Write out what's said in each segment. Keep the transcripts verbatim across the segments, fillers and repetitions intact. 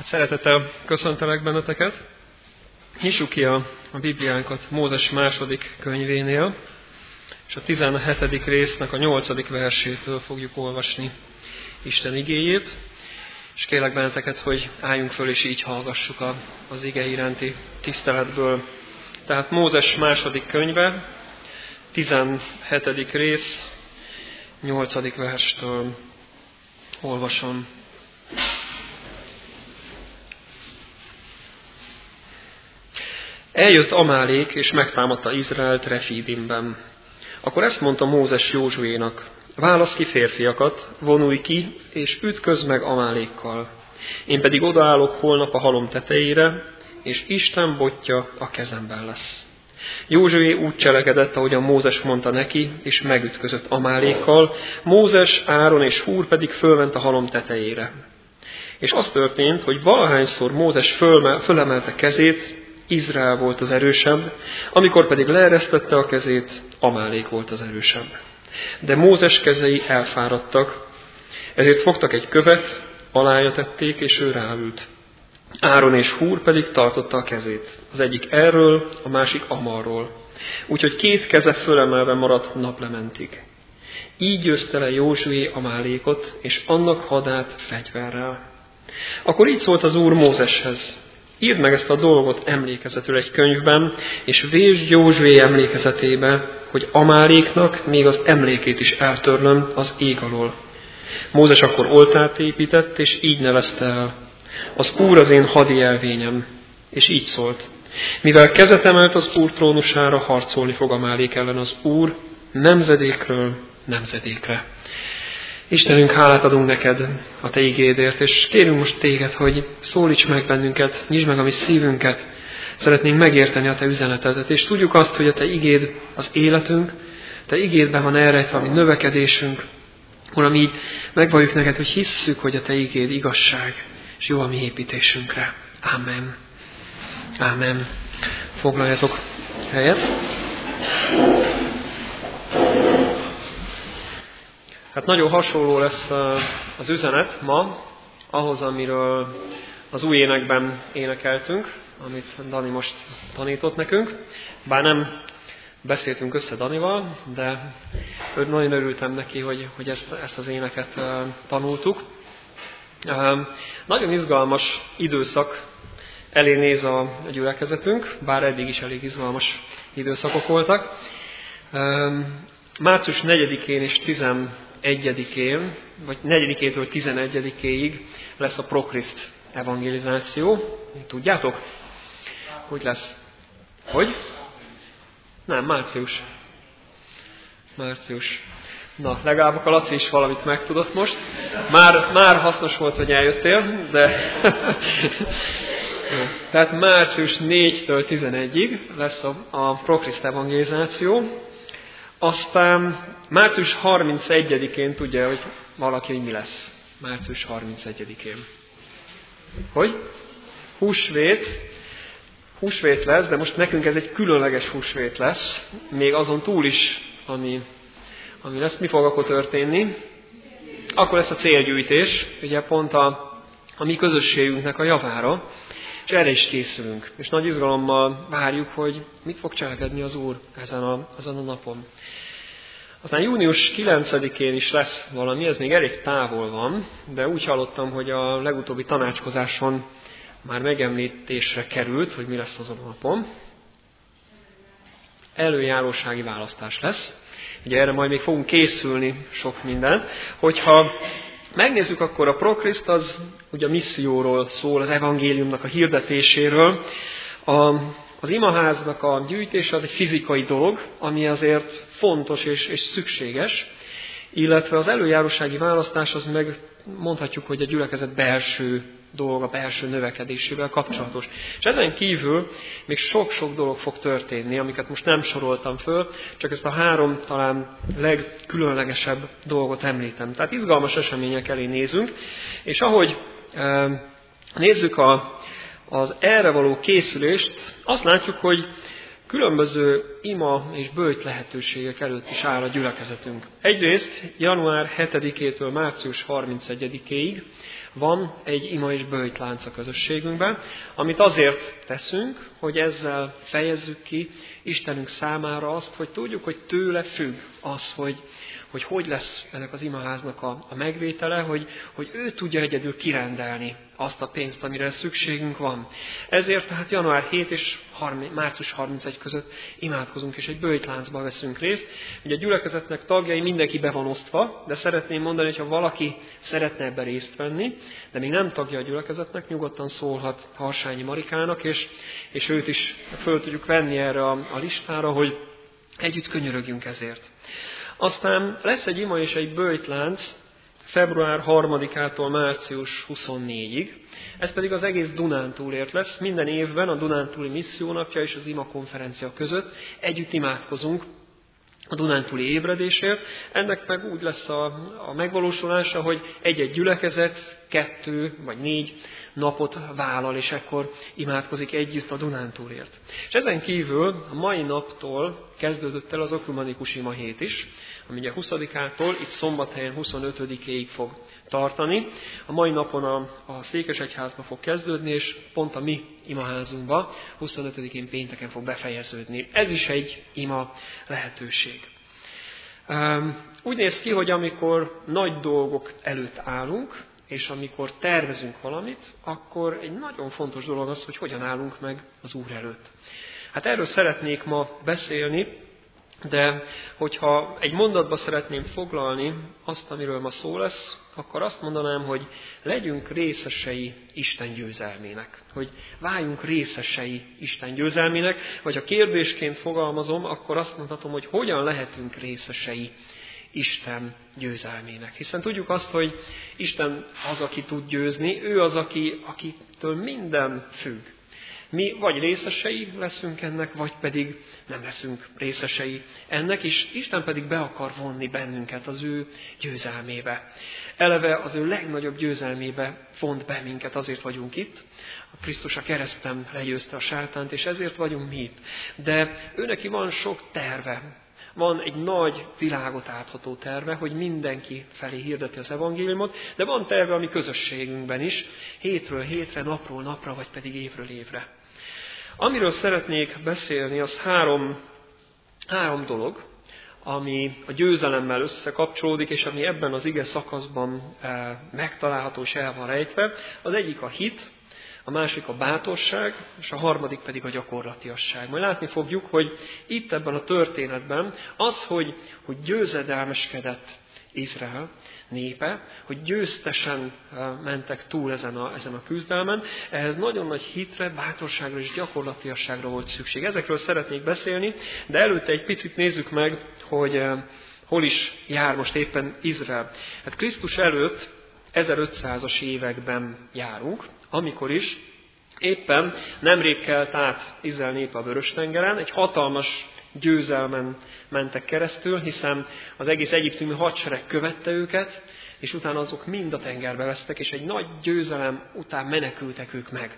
Szeretettel köszöntelek benneteket. Nyissuk ki a, a Bibliánkat Mózes második könyvénél, és a tizenhetedik résznek a nyolcadik versétől fogjuk olvasni Isten igéjét, és kérlek benneteket, hogy álljunk föl, és így hallgassuk a, az ige iránti tiszteletből. Tehát Mózes második könyve, tizenhetedik rész, nyolcadik verstől olvasom. Eljött Amálék, és megtámadta Izraelt Refídimben. Akkor ezt mondta Mózes Józsuénak: válasz ki férfiakat, vonulj ki, és ütközz meg Amálékkal. Én pedig odaállok holnap a halom tetejére, és Isten botja a kezemben lesz. Józsué úgy cselekedett, ahogyan Mózes mondta neki, és megütközött Amálékkal. Mózes, Áron és Húr pedig fölment a halom tetejére. És az történt, hogy valahányszor Mózes fölme, fölemelte kezét, Izrael volt az erősebb, amikor pedig leeresztette a kezét, Amálék volt az erősebb. De Mózes kezei elfáradtak, ezért fogtak egy követ, alája tették, és ő ráült. Áron és Húr pedig tartotta a kezét, az egyik erről, a másik amarról. Úgyhogy két keze fölemelve maradt naplementig. Így győzte le Józsué Amálékot, és annak hadát fegyverrel. Akkor így szólt az Úr Mózeshez: írd meg ezt a dolgot emlékezetül egy könyvben, és vésd Józsué emlékezetébe, hogy Amáléknak még az emlékét is eltörlöm az ég alól. Mózes akkor oltárt épített, és így nevezte el: az Úr az én hadi elvényem. És így szólt: mivel kezet emelt az Úr trónusára, harcolni fog Amálék ellen az Úr nemzedékről nemzedékre. Istenünk, hálát adunk neked a te igédért, és kérünk most téged, hogy szólíts meg bennünket, nyisd meg a mi szívünket. Szeretnénk megérteni a te üzenetedet, és tudjuk azt, hogy a te igéd az életünk, te igédben van elrejtve a mi növekedésünk. Uram, így megvalljuk neked, hogy hisszük, hogy a te igéd igazság, és jó a mi építésünkre. Amen. Amen. Foglaljatok helyet. Hát nagyon hasonló lesz az üzenet ma ahhoz, amiről az új énekben énekeltünk, amit Dani most tanított nekünk. Bár nem beszéltünk össze Danival, de nagyon örültem neki, hogy, hogy ezt, ezt az éneket tanultuk. Nagyon izgalmas időszak elé néz a gyülekezetünk, bár eddig is elég izgalmas időszakok voltak. március negyedikén és tizenegyedikén, vagy negyedikétől tizenegyedikéig lesz a Prokriszt evangelizáció. Tudjátok? Hogy lesz? Hogy? Nem, március. Március. Na, legalább a Laci is valamit megtudott most. Már, már hasznos volt, hogy eljöttél, de... Tehát március négytől tizenegyig lesz a, a Prokriszt evangelizáció. Aztán március harmincegyedikén tudja, hogy valaki, hogy mi lesz. március harmincegyedikén. Hogy? Húsvét. Húsvét lesz, de most nekünk ez egy különleges húsvét lesz. Még azon túl is, ami, ami lesz. Mi fog akkor történni? Akkor lesz a célgyűjtés, ugye pont a, a mi közösségünknek a javára. És erre is készülünk. És nagy izgalommal várjuk, hogy mit fog cselekedni az Úr ezen a, ezen a napon. Aztán június kilencedikén is lesz valami, ez még elég távol van, de úgy hallottam, hogy a legutóbbi tanácskozáson már megemlítésre került, hogy mi lesz azon a napon. Előjárósági választás lesz. Ugye erre majd még fogunk készülni sok mindent. Hogyha megnézzük, akkor a Prokriszt az ugye a misszióról szól, az evangéliumnak a hirdetéséről. A, az imaháznak a gyűjtése az egy fizikai dolog, ami azért fontos és, és szükséges, illetve az előjárósági választás az meg mondhatjuk, hogy a gyülekezet belső dolga, belső növekedésével kapcsolatos. És ezen kívül még sok-sok dolog fog történni, amiket most nem soroltam föl, csak ezt a három talán legkülönlegesebb dolgot említem. Tehát izgalmas események elé nézünk, és ahogy e, nézzük a, az erre való készülést, azt látjuk, hogy különböző ima és böjt lehetőségek előtt is áll a gyülekezetünk. Egyrészt január hetedikétől március harmincegyedikéig van egy ima és böjt lánc a közösségünkben, amit azért teszünk, hogy ezzel fejezzük ki Istenünk számára azt, hogy tudjuk, hogy tőle függ az, hogy hogy hogy lesz ennek az imaháznak a, a megvétele, hogy, hogy ő tudja egyedül kirendelni azt a pénzt, amire szükségünk van. Ezért tehát január hét és március harmincegy között imádkozunk, és egy böjtláncba veszünk részt. Ugye a gyülekezetnek tagjai mindenki be van osztva, de szeretném mondani, hogy ha valaki szeretne ebben részt venni, de még nem tagja a gyülekezetnek, nyugodtan szólhat Harsányi Marikának, és, és őt is föl tudjuk venni erre a, a listára, hogy együtt könyörögjünk ezért. Aztán lesz egy ima és egy böjtlánc február harmadikától március huszonnégyig. Ez pedig az egész Dunántúlért lesz. Minden évben a Dunántúli missziónapja és az ima konferencia között együtt imádkozunk a Dunántúli ébredésért. Ennek meg úgy lesz a, a megvalósulása, hogy egy-egy gyülekezet kettő vagy négy napot vállal, és ekkor imádkozik együtt a Dunántúlért. És ezen kívül a mai naptól kezdődött el az ökumenikus ima hét is, ami ugye huszadikától itt Szombathelyen huszonötödikéig fog tartani. A mai napon a, a Székesegyházba fog kezdődni, és pont a mi imaházunkba huszonötödikén pénteken fog befejeződni. Ez is egy ima lehetőség. Úgy néz ki, hogy amikor nagy dolgok előtt állunk, és amikor tervezünk valamit, akkor egy nagyon fontos dolog az, hogy hogyan állunk meg az Úr előtt. Hát erről szeretnék ma beszélni, de hogyha egy mondatba szeretném foglalni azt, amiről ma szó lesz, akkor azt mondanám, hogy legyünk részesei Isten győzelmének. Hogy váljunk részesei Isten győzelmének, vagy ha kérdésként fogalmazom, akkor azt mondhatom, hogy hogyan lehetünk részesei Isten győzelmének. Hiszen tudjuk azt, hogy Isten az, aki tud győzni, ő az, aki, akitől minden függ. Mi vagy részesei leszünk ennek, vagy pedig nem leszünk részesei ennek, és Isten pedig be akar vonni bennünket az ő győzelmébe. Eleve az ő legnagyobb győzelmébe vont be minket, azért vagyunk itt. A Krisztus a kereszten legyőzte a sátánt, és ezért vagyunk mi itt. De őneki van sok terve. Van egy nagy világot átható terve, hogy mindenki felé hirdeti az evangéliumot, de van terve a mi közösségünkben is, hétről hétre, napról napra, vagy pedig évről évre. Amiről szeretnék beszélni, az három, három dolog, ami a győzelemmel összekapcsolódik, és ami ebben az ige szakaszban e, megtalálható és el van rejtve. Az egyik a hit, a másik a bátorság, és a harmadik pedig a gyakorlatiasság. Majd látni fogjuk, hogy itt ebben a történetben az, hogy, hogy győzedelmeskedett Izrael népe, hogy győztesen mentek túl ezen a, ezen a küzdelmen, ehhez nagyon nagy hitre, bátorságra és gyakorlatiasságra volt szükség. Ezekről szeretnék beszélni, de előtte egy picit nézzük meg, hogy eh, hol is jár most éppen Izrael. Hát Krisztus előtt ezerötszázas években járunk, amikor is éppen nemrég kelt át Izrael népe a Vörös-tengeren, egy hatalmas győzelmen mentek keresztül, hiszen az egész egyiptomi hadsereg követte őket, és utána azok mind a tengerbe vesztek, és egy nagy győzelem után menekültek ők meg.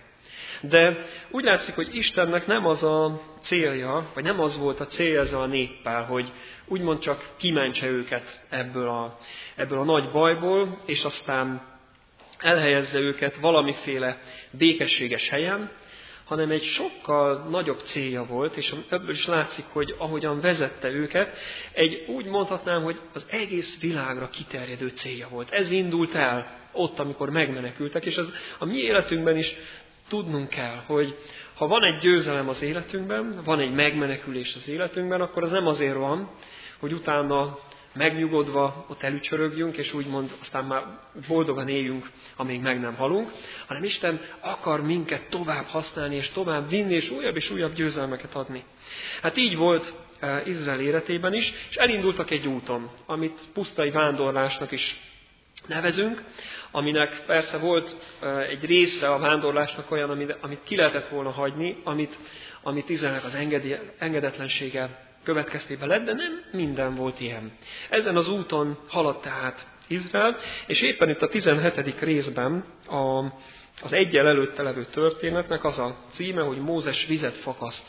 De úgy látszik, hogy Istennek nem az a célja, vagy nem az volt a célja ezzel a néppel, hogy úgymond csak kimentse őket ebből a, ebből a nagy bajból, és aztán elhelyezze őket valamiféle békességes helyen, hanem egy sokkal nagyobb célja volt, és ebből is látszik, hogy ahogyan vezette őket, egy úgy mondhatnám, hogy az egész világra kiterjedő célja volt. Ez indult el ott, amikor megmenekültek, és az a mi életünkben is tudnunk kell, hogy ha van egy győzelem az életünkben, van egy megmenekülés az életünkben, akkor az nem azért van, hogy utána megnyugodva ott elücsörögjünk, és úgymond aztán már boldogan éljünk, amíg meg nem halunk, hanem Isten akar minket tovább használni, és tovább vinni, és újabb és újabb győzelmeket adni. Hát így volt Izrael életében is, és elindultak egy úton, amit pusztai vándorlásnak is nevezünk, aminek persze volt egy része a vándorlásnak olyan, amit, amit ki lehetett volna hagyni, amit, amit Izraelnek az engedi, engedetlensége következtében lett, de nem minden volt ilyen. Ezen az úton haladt tehát Izrael, és éppen itt a tizenhetedik részben a, az eggyel előtte levő történetnek az a címe, hogy Mózes vizet fakaszt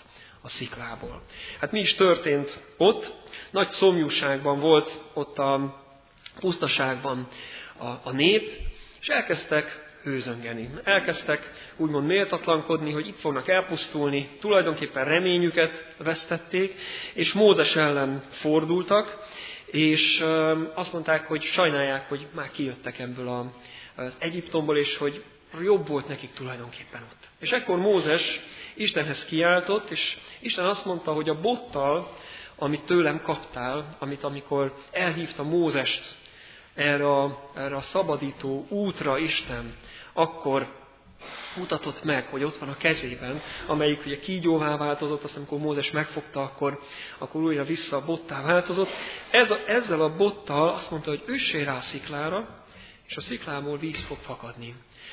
a sziklából. Hát mi is történt ott? Nagy szomjúságban volt ott a pusztaságban a, a nép, és elkezdtek hőzöngeni. Elkezdtek úgymond méltatlankodni, hogy itt fognak elpusztulni, tulajdonképpen reményüket vesztették, és Mózes ellen fordultak, és azt mondták, hogy sajnálják, hogy már kijöttek ebből az Egyiptomból, és hogy jobb volt nekik tulajdonképpen ott. És ekkor Mózes Istenhez kiáltott, és Isten azt mondta, hogy a bottal, amit tőlem kaptál, amit amikor elhívta Mózest erre a, erre a szabadító útra Isten, akkor mutatott meg, hogy ott van a kezében, amelyik ugye kígyóvá változott, azt amikor Mózes megfogta, akkor, akkor újra vissza a bottá változott. Ez a, ezzel a bottal azt mondta, hogy üssél rá a sziklára, és a sziklából víz fog fakadni.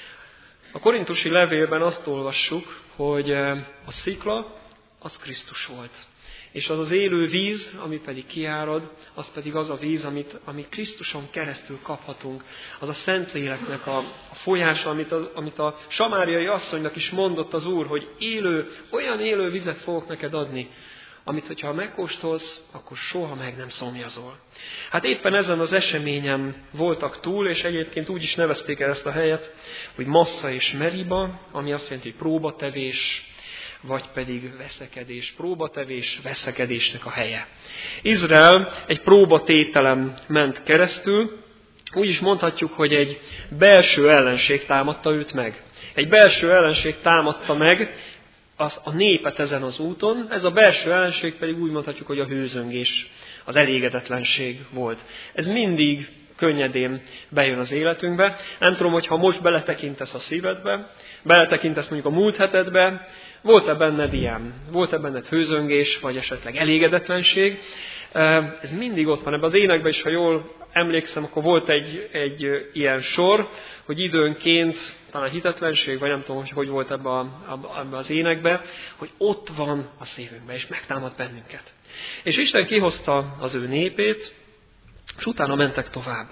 A korintusi levélben azt olvassuk, hogy a szikla az Krisztus volt. És az az élő víz, ami pedig kiárad, az pedig az a víz, amit, amit Krisztuson keresztül kaphatunk. Az a Szentléleknek a, a folyása, amit a, amit a samáriai asszonynak is mondott az Úr, hogy élő, olyan élő vizet fogok neked adni, amit, hogyha megkóstolsz, akkor soha meg nem szomjazol. Hát éppen ezen az eseményen voltak túl, és egyébként úgy is nevezték el ezt a helyet, hogy Massza és Meriba, ami azt jelenti, hogy próbatevés, vagy pedig veszekedés, próbatevés, veszekedésnek a helye. Izrael egy próbatételen ment keresztül, úgy is mondhatjuk, hogy egy belső ellenség támadta őt meg. Egy belső ellenség támadta meg az, a népet ezen az úton, ez a belső ellenség pedig úgy mondhatjuk, hogy a hőzöngés, az elégedetlenség volt. Ez mindig könnyedén bejön az életünkbe. Nem tudom, hogy ha most beletekintesz a szívedbe, beletekintesz mondjuk a múlt hetedbe, volt-e benned ilyen? Volt-e benned hőzöngés, vagy esetleg elégedetlenség? Ez mindig ott van. Ebben az énekben is, ha jól emlékszem, akkor volt egy, egy ilyen sor, hogy időnként, talán hitetlenség, vagy nem tudom, hogy hogy volt ebben ebbe az énekben, hogy ott van a szívünkben, és megtámad bennünket. És Isten kihozta az ő népét, és utána mentek tovább.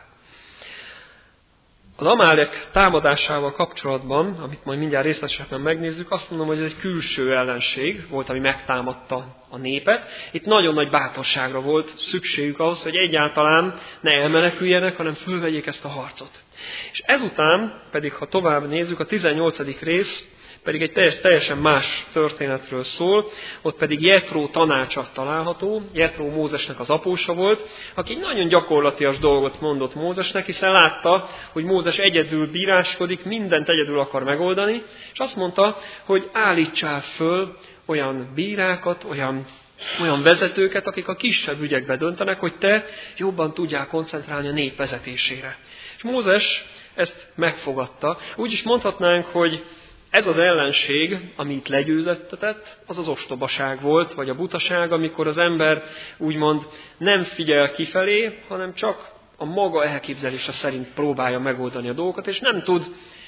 Az Amálek támadásával kapcsolatban, amit majd mindjárt részletesen megnézzük, azt mondom, hogy ez egy külső ellenség volt, ami megtámadta a népet. Itt nagyon nagy bátorságra volt szükségük ahhoz, hogy egyáltalán ne elmeneküljenek, hanem fölvegyék ezt a harcot. És ezután pedig, ha tovább nézzük, a tizennyolcadik rész pedig egy teljesen más történetről szól, ott pedig Jetró tanácsa található. Jetró Mózesnek az apósa volt, aki egy nagyon gyakorlatias dolgot mondott Mózesnek, hiszen látta, hogy Mózes egyedül bíráskodik, mindent egyedül akar megoldani, és azt mondta, hogy állítsál föl olyan bírákat, olyan, olyan vezetőket, akik a kisebb ügyekbe döntenek, hogy te jobban tudjál koncentrálni a nép vezetésére. És Mózes ezt megfogadta. Úgy is mondhatnánk, hogy ez az ellenség, amit legyőzettetett, az az ostobaság volt, vagy a butaság, amikor az ember úgymond nem figyel kifelé, hanem csak a maga elképzelése szerint próbálja megoldani a dolgokat, és nem tud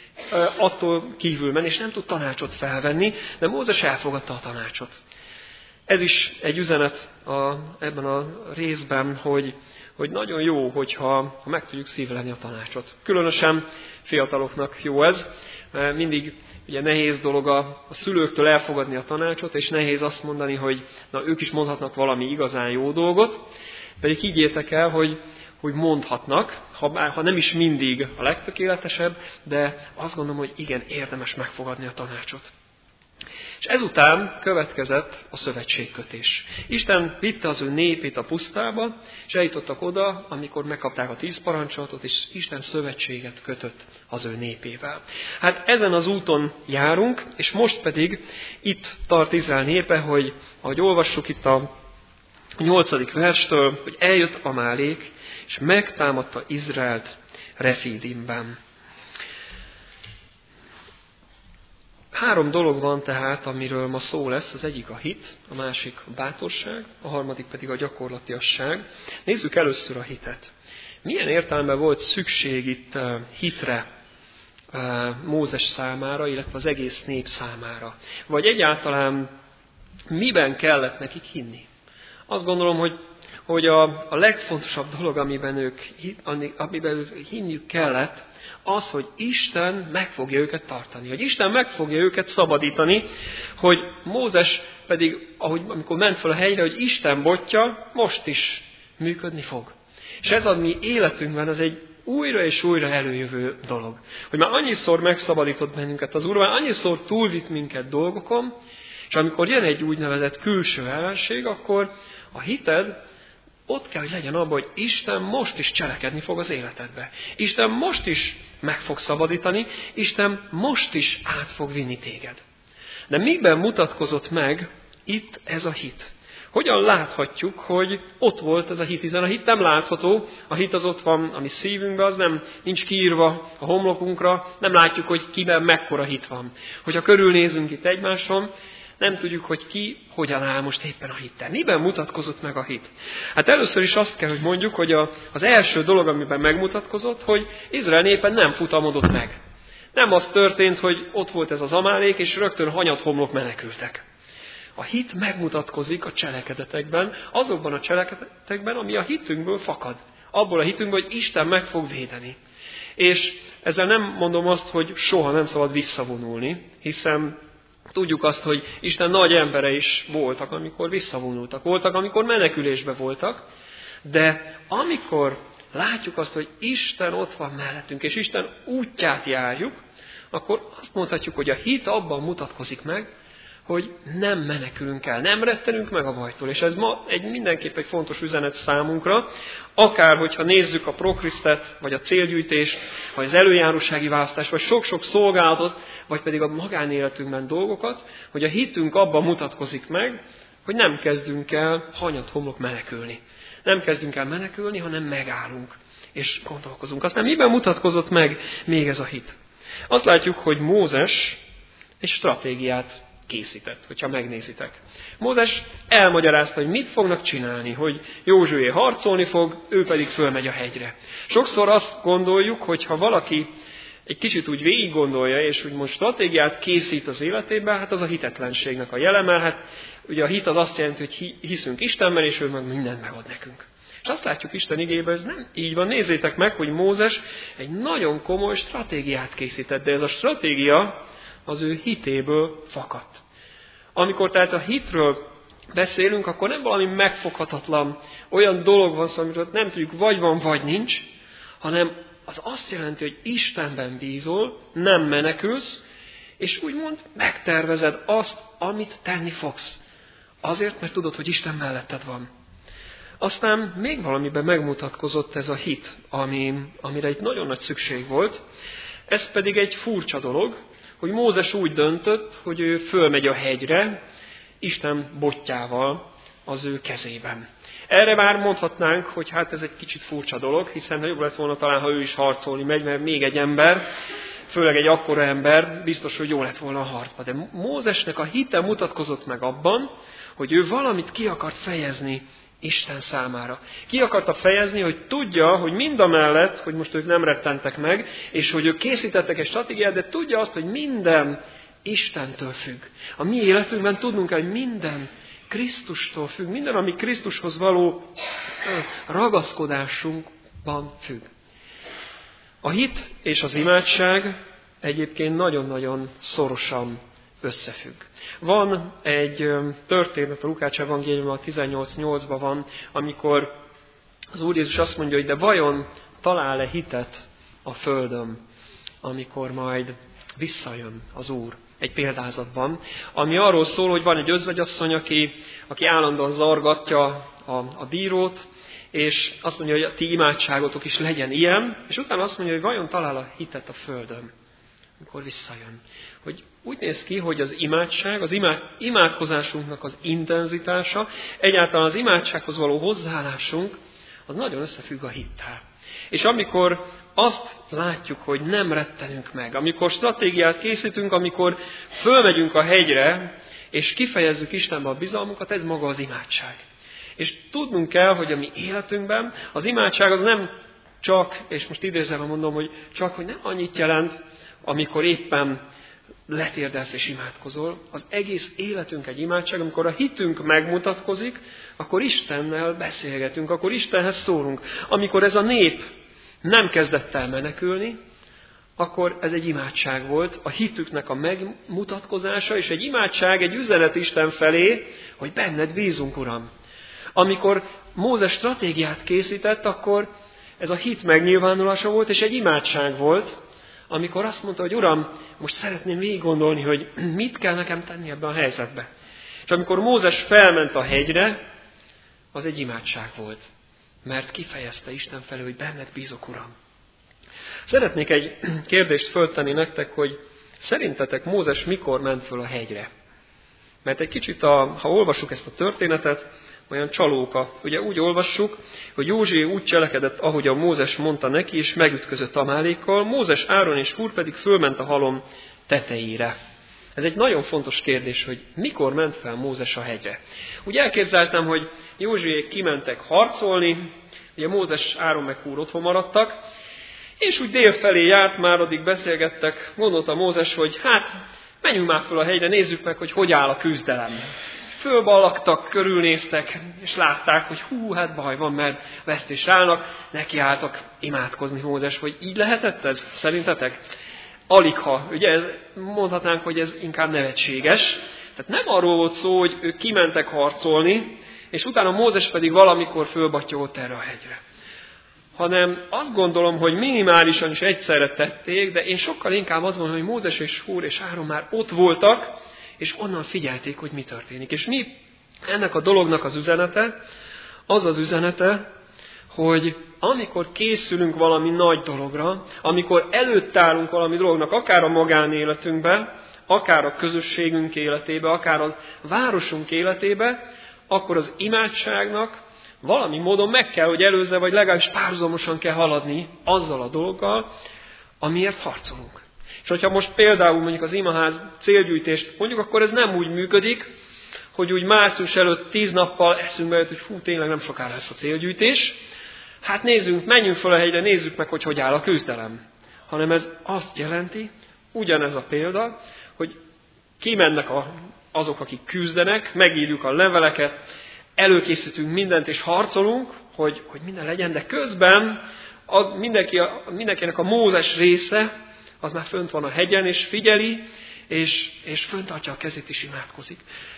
attól kívül menni, és nem tud tanácsot felvenni, de Mózes elfogadta a tanácsot. Ez is egy üzenet a, ebben a részben, hogy, hogy nagyon jó, hogyha ha meg tudjuk szívelni a tanácsot. Különösen fiataloknak jó ez, mert mindig ugye nehéz dolog a, a szülőktől elfogadni a tanácsot, és nehéz azt mondani, hogy na, ők is mondhatnak valami igazán jó dolgot, pedig higgyétek el, hogy, hogy mondhatnak, ha, ha nem is mindig a legtökéletesebb, de azt gondolom, hogy igen, érdemes megfogadni a tanácsot. És ezután következett a szövetségkötés. Isten vitte az ő népét a pusztába, és eljutottak oda, amikor megkapták a tíz parancsolatot, és Isten szövetséget kötött az ő népével. Hát ezen az úton járunk, és most pedig itt tart Izrael népe, hogy ahogy olvassuk itt a nyolcadik verstől, hogy eljött Amálék, és megtámadta Izraelt Refidimben. Három dolog van tehát, amiről ma szó lesz. Az egyik a hit, a másik a bátorság, a harmadik pedig a gyakorlatiasság. Nézzük először a hitet. Milyen értelemben volt szükség itt hitre Mózes számára, illetve az egész nép számára? Vagy egyáltalán miben kellett nekik hinni? Azt gondolom, hogy, hogy a, a legfontosabb dolog, amiben ők, amiben ők hinniük kellett, az, hogy Isten meg fogja őket tartani, hogy Isten meg fogja őket szabadítani, hogy Mózes pedig, ahogy, amikor ment fel a hegyre, hogy Isten botja most is működni fog. És ez a mi életünkben az egy újra és újra előjövő dolog. Hogy már annyiszor megszabadított bennünket az Úr, már annyiszor túlvitt minket dolgokon, és amikor jön egy úgynevezett külső ellenség, akkor a hited ott kell, hogy legyen abban, hogy Isten most is cselekedni fog az életedbe. Isten most is meg fog szabadítani, Isten most is át fog vinni téged. De miben mutatkozott meg itt ez a hit? Hogyan láthatjuk, hogy ott volt ez a hit, hiszen a hit nem látható, a hit az ott van a mi szívünkben, az nem nincs kiírva a homlokunkra, nem látjuk, hogy kiben mekkora hit van. Hogyha körülnézünk itt egymáson, nem tudjuk, hogy ki hogyan áll most éppen a hittel. Miben mutatkozott meg a hit? Hát először is azt kell, hogy mondjuk, hogy a, az első dolog, amiben megmutatkozott, hogy Izrael népe nem futamodott meg. Nem az történt, hogy ott volt ez az Amálék, és rögtön hanyat homlok menekültek. A hit megmutatkozik a cselekedetekben, azokban a cselekedetekben, ami a hitünkből fakad. Abból a hitünkből, hogy Isten meg fog védeni. És ezzel nem mondom azt, hogy soha nem szabad visszavonulni, hiszen tudjuk azt, hogy Isten nagy embere is voltak, amikor visszavonultak. Voltak, amikor menekülésbe voltak, de amikor látjuk azt, hogy Isten ott van mellettünk, és Isten útját járjuk, akkor azt mondhatjuk, hogy a hit abban mutatkozik meg, hogy nem menekülünk el, nem rettenünk meg a bajtól. És ez ma egy mindenképp egy fontos üzenet számunkra, akár hogyha nézzük a prokrisztet, vagy a célgyűjtést, vagy az előjárósági választást, vagy sok-sok szolgálatot, vagy pedig a magánéletünkben dolgokat, hogy a hitünk abban mutatkozik meg, hogy nem kezdünk el hanyat homlok menekülni. Nem kezdünk el menekülni, hanem megállunk, és gondolkozunk. Aztán miben mutatkozott meg még ez a hit? Azt látjuk, hogy Mózes egy stratégiát készített, hogyha megnézitek. Mózes elmagyarázta, hogy mit fognak csinálni, hogy Józsué harcolni fog, ő pedig fölmegy a hegyre. Sokszor azt gondoljuk, hogy ha valaki egy kicsit úgy végig gondolja, és úgy most stratégiát készít az életében, hát az a hitetlenségnek a jele, hát ugye a hit az azt jelenti, hogy hiszünk Istenben, és ő meg mindent megad nekünk. És azt látjuk Isten igében, ez nem így van. Nézzétek meg, hogy Mózes egy nagyon komoly stratégiát készített, de ez a stratégia az ő hitéből fakadt. Amikor tehát a hitről beszélünk, akkor nem valami megfoghatatlan, olyan dolog van szó, amiről nem tudjuk, vagy van, vagy nincs, hanem az azt jelenti, hogy Istenben bízol, nem menekülsz, és úgymond megtervezed azt, amit tenni fogsz. Azért, mert tudod, hogy Isten melletted van. Aztán még valamiben megmutatkozott ez a hit, ami, amire itt nagyon nagy szükség volt. Ez pedig egy furcsa dolog, hogy Mózes úgy döntött, hogy ő fölmegy a hegyre, Isten botjával az ő kezében. Erre már mondhatnánk, hogy hát ez egy kicsit furcsa dolog, hiszen jobb lett volna talán, ha ő is harcolni megy, mert még egy ember, főleg egy akkora ember, biztos, hogy jó lett volna a harcba. De Mózesnek a hite mutatkozott meg abban, hogy ő valamit ki akart fejezni Isten számára. Ki akarta fejezni, hogy tudja, hogy mindamellett, hogy most ők nem rettentek meg, és hogy ők készítettek egy stratégiát, de tudja azt, hogy minden Istentől függ. A mi életünkben tudnunk kell, hogy minden Krisztustól függ, minden, ami Krisztushoz való ragaszkodásunkban függ. A hit és az imádság egyébként nagyon-nagyon szorosan összefügg. Van egy történet, a Lukács evangéliumban tizennyolc nyolcban van, amikor az Úr Jézus azt mondja, hogy de vajon talál-e hitet a földön, amikor majd visszajön az Úr. Egy példázatban, ami arról szól, hogy van egy özvegyasszony, aki, aki állandóan zargatja a, a bírót, és azt mondja, hogy a ti imádságotok is legyen ilyen, és utána azt mondja, hogy vajon talál a hitet a földön, amikor visszajön. Hogy úgy néz ki, hogy az imádság, az imád, imádkozásunknak az intenzitása, egyáltalán az imádsághoz való hozzáállásunk, az nagyon összefügg a hittel. És amikor azt látjuk, hogy nem rettenünk meg, amikor stratégiát készítünk, amikor fölmegyünk a hegyre, és kifejezzük Istenbe a bizalmunkat, ez maga az imádság. És tudnunk kell, hogy a mi életünkben az imádság az nem csak, és most idézőben mondom, hogy csak, hogy nem annyit jelent, amikor éppen letérdelsz és imádkozol. Az egész életünk egy imádság, amikor a hitünk megmutatkozik, akkor Istennel beszélgetünk, akkor Istenhez szólunk. Amikor ez a nép nem kezdett el menekülni, akkor ez egy imádság volt, a hitüknek a megmutatkozása, és egy imádság, egy üzenet Isten felé, hogy benned bízunk, Uram. Amikor Mózes stratégiát készített, akkor ez a hit megnyilvánulása volt, és egy imádság volt, amikor azt mondta, hogy Uram, most szeretném végig gondolni, hogy mit kell nekem tenni ebben a helyzetben. És amikor Mózes felment a hegyre, az egy imádság volt, mert kifejezte Isten felé, hogy benned bízok, Uram. Szeretnék egy kérdést föltenni nektek, hogy szerintetek Mózes mikor ment föl a hegyre? Mert egy kicsit, a, ha olvassuk ezt a történetet, olyan csalóka. Ugye úgy olvassuk, hogy Józsué úgy cselekedett, ahogy a Mózes mondta neki, és megütközött Amálékkal. Mózes, Áron és Húr pedig fölment a halom tetejére. Ez egy nagyon fontos kérdés, hogy mikor ment fel Mózes a hegyre. Úgy elképzeltem, hogy Józsuék kimentek harcolni, ugye Mózes, Áron meg Húr otthon maradtak, és úgy dél felé járt, már addig beszélgettek, gondolta Mózes, hogy hát menjünk már föl a hegyre, nézzük meg, hogy hogy áll a küzdelem. Fölballagtak, körülnéztek, és látták, hogy hú, hát baj van, mert vesztésre állnak, nekiálltak imádkozni Mózes, hogy így lehetett ez, szerintetek? Aligha, ugye ez, mondhatnánk, hogy ez inkább nevetséges. Tehát nem arról volt szó, hogy ők kimentek harcolni, és utána Mózes pedig valamikor fölbattyogott erre a hegyre. Hanem azt gondolom, hogy minimálisan is egyszerre tették, de én sokkal inkább azt gondolom, hogy Mózes és Húr és Áron már ott voltak, és onnan figyelték, hogy mi történik. És mi ennek a dolognak az üzenete? Az az üzenete, hogy amikor készülünk valami nagy dologra, amikor előtt állunk valami dolognak, akár a magánéletünkbe, akár a közösségünk életébe, akár a városunk életébe, akkor az imádságnak valami módon meg kell, hogy előzze, vagy legalábbis párhuzamosan kell haladni azzal a dologgal, amiért harcolunk. És hogyha most például mondjuk az imaház célgyűjtést mondjuk, akkor ez nem úgy működik, hogy úgy március előtt tíz nappal eszünkbe jött, hogy fú, tényleg nem sokára lesz a célgyűjtés. Hát nézzünk, menjünk fel a hegyre, nézzük meg, hogy hogy áll a küzdelem. Hanem ez azt jelenti, ugyanez a példa, hogy kimennek a, azok, akik küzdenek, megírjuk a leveleket, előkészítünk mindent és harcolunk, hogy, hogy minden legyen, de közben az mindenki, mindenkinek a Mózes része, az már fönt van a hegyen, és figyeli, és, és föntartja a kezét, és imádkozik.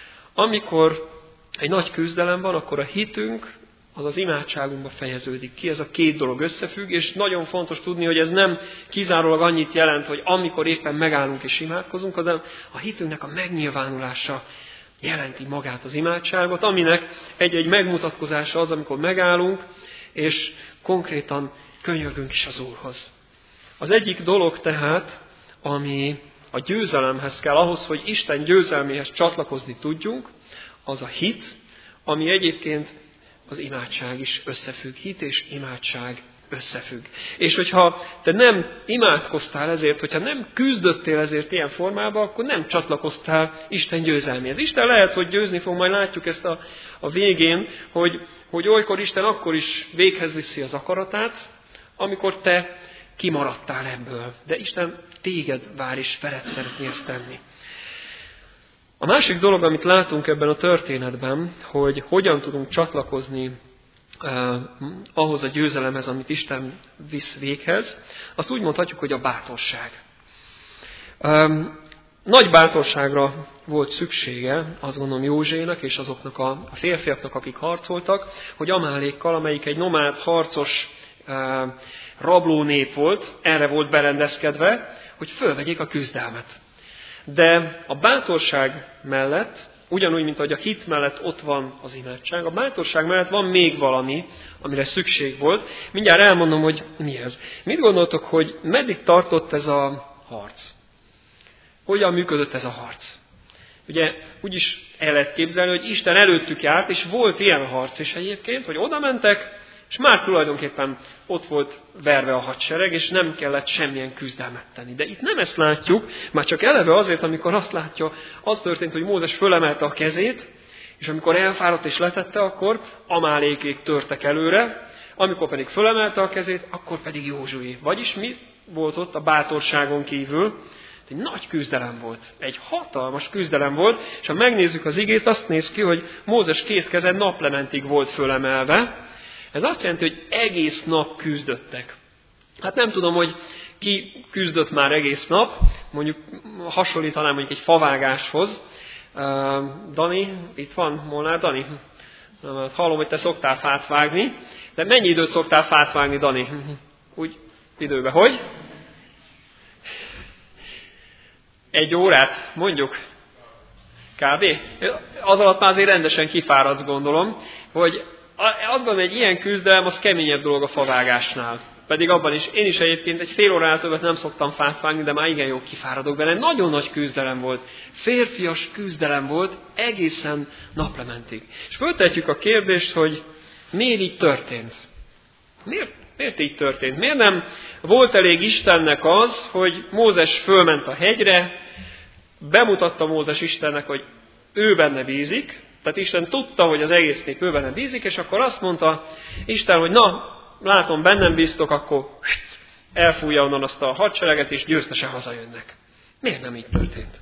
Amikor egy nagy küzdelem van, akkor a hitünk, az az imádságunkba fejeződik ki. Ez a két dolog összefügg, és nagyon fontos tudni, hogy ez nem kizárólag annyit jelent, hogy amikor éppen megállunk és imádkozunk, hanem a hitünknek a megnyilvánulása jelenti magát az imádságot, aminek egy-egy megmutatkozása az, amikor megállunk, és konkrétan könyörgünk is az Úrhoz. Az egyik dolog tehát, ami a győzelemhez kell, ahhoz, hogy Isten győzelméhez csatlakozni tudjunk, az a hit, ami egyébként az imádság is összefügg. Hit és imádság összefügg. És hogyha te nem imádkoztál ezért, hogyha nem küzdöttél ezért ilyen formában, akkor nem csatlakoztál Isten győzelméhez. Isten lehet, hogy győzni fog, majd látjuk ezt a, a végén, hogy, hogy olykor Isten akkor is véghez viszi az akaratát, amikor te kimaradtál ebből. De Isten téged vár és veled szeretné ezt tenni. A másik dolog, amit látunk ebben a történetben, hogy hogyan tudunk csatlakozni eh, ahhoz a győzelemhez, amit Isten visz véghez, azt úgy mondhatjuk, hogy a bátorság. Eh, nagy bátorságra volt szüksége, azt gondolom Józsénak és azoknak a, a férfiaknak, akik harcoltak, hogy Amálékkal, amelyik egy nomád, harcos eh, rablónép volt, erre volt berendezkedve, hogy fölvegyék a küzdelmet. De a bátorság mellett, ugyanúgy, mint ahogy a hit mellett ott van az imádság, a bátorság mellett van még valami, amire szükség volt. Mindjárt elmondom, hogy mi ez. Mit gondoltok, hogy meddig tartott ez a harc? Hogyan működött ez a harc? Ugye úgy is el lehet képzelni, hogy Isten előttük járt, és volt ilyen harc is egyébként, hogy oda mentek, és már tulajdonképpen ott volt verve a hadsereg, és nem kellett semmilyen küzdelmet tenni. De itt nem ezt látjuk, már csak eleve azért, amikor azt látja, az történt, hogy Mózes fölemelte a kezét, és amikor elfáradt és letette, akkor Amálékék törtek előre, amikor pedig fölemelte a kezét, akkor pedig Józsué. Vagyis mi volt ott a bátorságon kívül? Egy nagy küzdelem volt, egy hatalmas küzdelem volt, és ha megnézzük az igét, azt néz ki, hogy Mózes két keze naplementig volt fölemelve. Ez azt jelenti, hogy egész nap küzdöttek. Hát nem tudom, hogy ki küzdött már egész nap, mondjuk hasonlítanám mondjuk egy favágáshoz. Uh, Dani, itt van Molnár Dani? Hallom, hogy te szoktál fát vágni, de mennyi időt szoktál fát vágni, Dani? Úgy időben, hogy? Egy órát, mondjuk? Kb. Az alatt már azért rendesen kifáradsz, gondolom, hogy azt gondolom, hogy egy ilyen küzdelem, az keményebb dolog a favágásnál. Pedig abban is, én is egyébként egy fél óránál többet nem szoktam fát vágni, de már igen jó kifáradok bele. Nagyon nagy küzdelem volt. Férfias küzdelem volt egészen naplementig. És föltetjük a kérdést, hogy miért így történt? Miért, miért így történt? Miért nem volt elég Istennek az, hogy Mózes fölment a hegyre, bemutatta Mózes Istennek, hogy ő benne bízik, tehát Isten tudta, hogy az egész nép ő benne bízik, és akkor azt mondta Isten, hogy na, látom, bennem bíztok, akkor elfújja onnan azt a hadsereget, és győztesen hazajönnek. Miért nem így történt?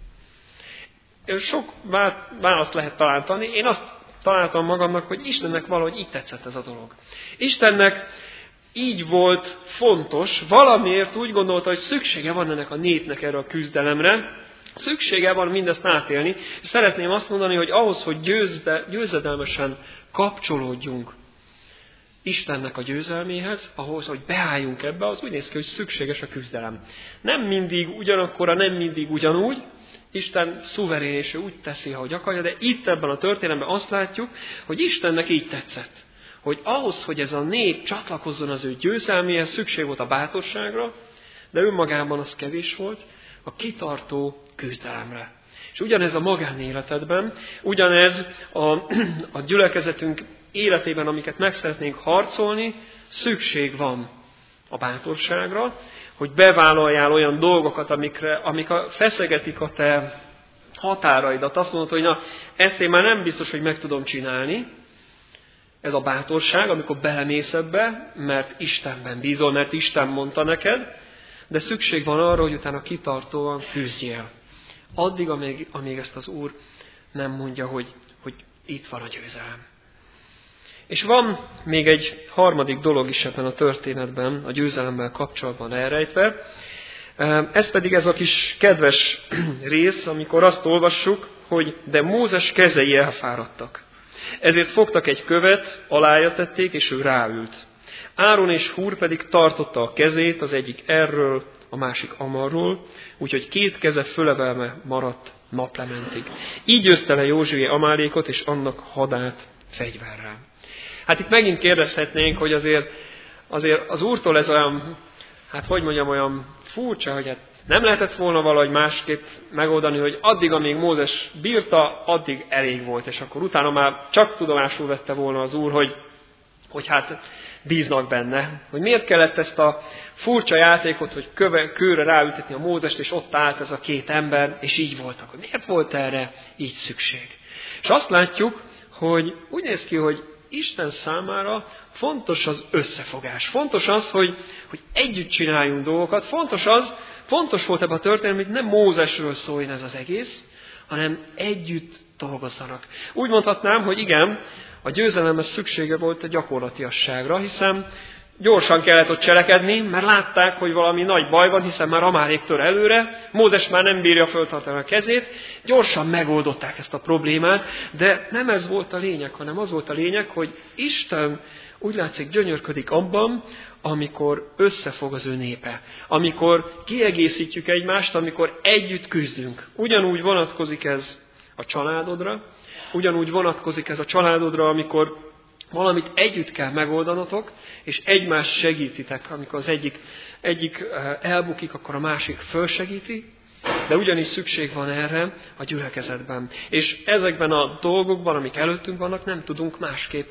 Sok választ lehet találni. Én azt találtam magamnak, hogy Istennek valahogy így tetszett ez a dolog. Istennek így volt fontos, valamiért úgy gondolta, hogy szüksége van ennek a népnek erre a küzdelemre, szüksége van mindezt átélni, és szeretném azt mondani, hogy ahhoz, hogy győzde, győzedelmesen kapcsolódjunk Istennek a győzelméhez, ahhoz, hogy beálljunk ebbe, az úgy néz ki, hogy szükséges a küzdelem. Nem mindig ugyanakkora, nem mindig ugyanúgy, Isten szuverén és ő úgy teszi, ahogy akarja, de itt ebben a történelemben azt látjuk, hogy Istennek így tetszett, hogy ahhoz, hogy ez a nép csatlakozzon az ő győzelméhez, szükség volt a bátorságra, de önmagában az kevés volt, a kitartó küzdelemre. És ugyanez a magánéletedben, ugyanez a, a gyülekezetünk életében, amiket meg szeretnénk harcolni, szükség van a bátorságra, hogy bevállaljál olyan dolgokat, amikre, amik a, feszegetik a te határaidat. Azt mondod, hogy na, ezt én már nem biztos, hogy meg tudom csinálni. Ez a bátorság, amikor belemész ebbe, mert Istenben bízol, mert Isten mondta neked, de szükség van arra, hogy utána kitartóan küzdjél. Addig, amíg, amíg ezt az Úr nem mondja, hogy, hogy itt van a győzelem. És van még egy harmadik dolog is ebben a történetben, a győzelemmel kapcsolatban elrejtve. Ez pedig ez a kis kedves rész, amikor azt olvassuk, hogy de Mózes kezei elfáradtak. Ezért fogtak egy követ, alája tették, és ő ráült. Áron és Húr pedig tartotta a kezét, az egyik erről, a másik amarról, úgyhogy két keze fölevelve maradt naplementig. Így győzte le Józsué Amálékot és annak hadát fegyverrel. Hát itt megint kérdezhetnénk, hogy azért, azért az Úrtól ez olyan, hát hogy mondjam, olyan furcsa, hogy hát nem lehetett volna valahogy másképp megoldani, hogy addig, amíg Mózes bírta, addig elég volt, és akkor utána már csak tudomásul vette volna az Úr, hogy, hogy hát bíznak benne. Hogy miért kellett ezt a furcsa játékot, hogy köve, kőre ráültetni a Mózest, és ott állt ez a két ember, és így voltak. Hogy miért volt erre így szükség? És azt látjuk, hogy úgy néz ki, hogy Isten számára fontos az összefogás. Fontos az, hogy, hogy együtt csináljunk dolgokat. Fontos az, fontos volt ebben a történelemben, hogy nem Mózesről szóljon ez az egész, hanem együtt dolgozzanak. Úgy mondhatnám, hogy igen, a győzelemhez szüksége volt a gyakorlatiasságra, hiszen gyorsan kellett ott cselekedni, mert látták, hogy valami nagy baj van, hiszen már Amálék tör előre, Mózes már nem bírja föltartani a kezét, gyorsan megoldották ezt a problémát, de nem ez volt a lényeg, hanem az volt a lényeg, hogy Isten úgy látszik gyönyörködik abban, amikor összefog az ő népe, amikor kiegészítjük egymást, amikor együtt küzdünk. Ugyanúgy vonatkozik ez a családodra, ugyanúgy vonatkozik ez a családodra, amikor valamit együtt kell megoldanotok, és egymást segítitek. Amikor az egyik, egyik elbukik, akkor a másik fölsegíti, de ugyanis szükség van erre a gyülekezetben. És ezekben a dolgokban, amik előttünk vannak, nem tudunk másképp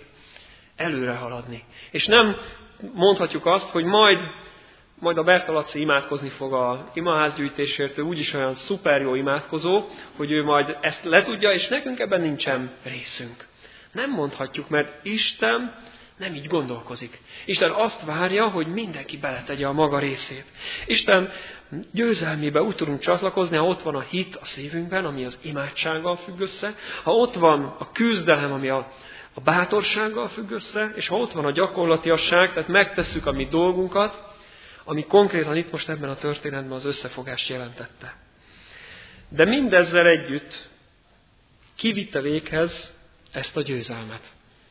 előre haladni. És nem mondhatjuk azt, hogy majd, majd a Berta Laci imádkozni fog a imaházgyűjtésért, ő úgyis olyan szuper jó imádkozó, hogy ő majd ezt letudja, és nekünk ebben nincsen részünk. Nem mondhatjuk, mert Isten nem így gondolkozik. Isten azt várja, hogy mindenki beletegye a maga részét. Isten győzelmébe úgy tudunk csatlakozni, ha ott van a hit a szívünkben, ami az imádsággal függ össze, ha ott van a küzdelem, ami a, a bátorsággal függ össze, és ha ott van a gyakorlatiasság, tehát megtesszük a mi dolgunkat, ami konkrétan itt most ebben a történetben az összefogást jelentette. De mindezzel együtt kivitte véghez ezt a győzelmet.